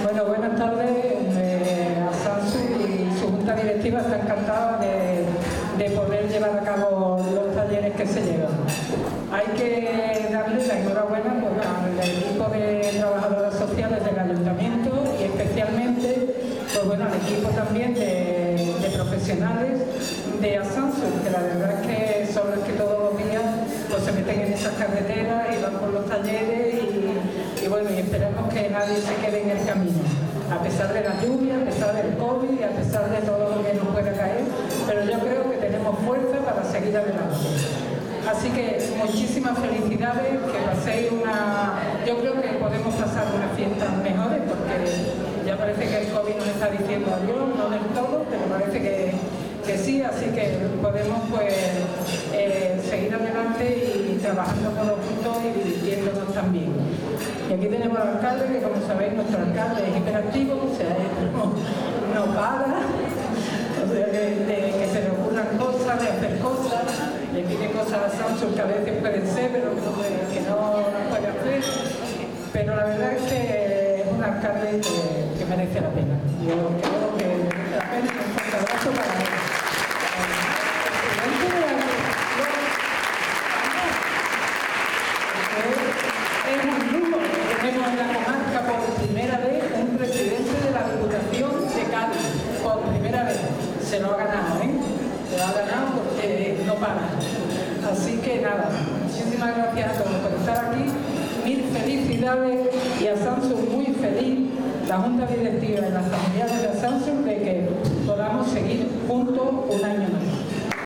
Bueno, buenas tardes. Asansu y su junta directiva está encantada de poder llevar a cabo los talleres que se llevan. Hay que darle la enhorabuena al equipo de trabajadoras sociales del ayuntamiento y especialmente al equipo también de profesionales de Asansu, que la verdad es que son los que todos los días se meten en esas carreteras y van por los talleres y esperemos que nadie se quede en el camino, a pesar de la lluvia, a pesar del COVID y a pesar de todo lo que nos pueda caer, pero yo creo que tenemos fuerza para seguir adelante. Así que muchísimas felicidades, que paséis yo creo que podemos pasar unas fiestas mejores, porque ya parece que el COVID nos está diciendo adiós, no del todo, pero parece que sí, así que podemos seguir adelante y trabajando todos juntos y divirtiéndonos también. Y aquí tenemos al alcalde, que como sabéis nuestro alcalde es hiperactivo, o sea, no para, o sea, que se le ocurran cosas, de hacer cosas, le pide cosas a Asansu que a veces pueden ser, pero que no puede hacer. Pero la verdad es que es un alcalde que merece la pena. Yo creo que merece la pena y un fuerte abrazo para él. Es un lujo que tenemos en la comarca por primera vez un presidente de la Diputación de Cádiz, por primera vez. Se lo ha ganado, se lo ha ganado porque no para. Así que nada, muchísimas gracias a todos por estar aquí, mil felicidades y Asansu muy feliz, la Junta Directiva y las familiares de Asansu, de que podamos seguir juntos un año más.